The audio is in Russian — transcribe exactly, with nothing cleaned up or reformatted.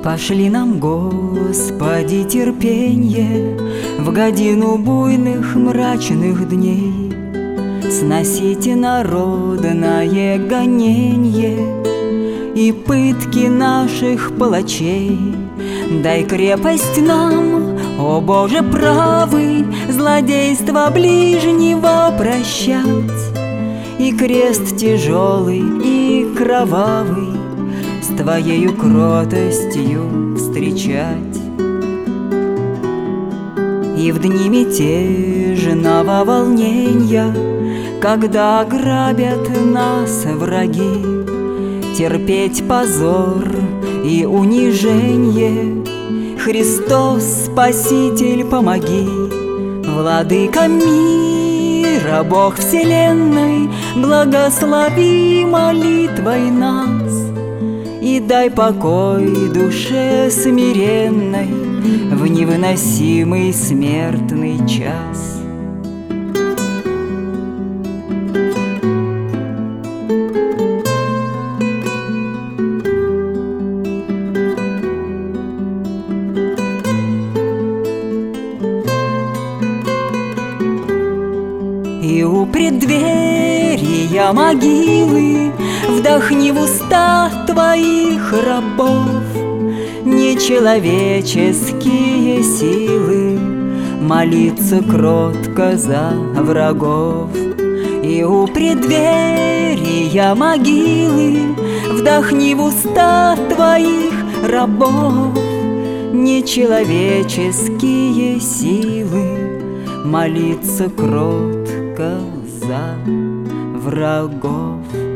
Пошли нам, Господи, терпенье в годину буйных мрачных дней. Сносите народное гоненье и пытки наших палачей. Дай крепость нам, о Боже правый, злодейство ближнего прощать, и крест тяжелый и кровавый с Твоею кротостью встречать. И в дни мятежного волнения, когда грабят нас враги, терпеть позор и унижение, Христос, Спаситель, помоги. Владыка мира, Бог вселенной, благослови молитвой нас и дай покой душе смиренной в невыносимый смертный час. И у преддверия могилы вдохни в уста Твоих рабов нечеловеческие силы молиться кротко за врагов. И у преддверия могилы вдохни в уста Твоих рабов нечеловеческие силы молиться кротко за врагов.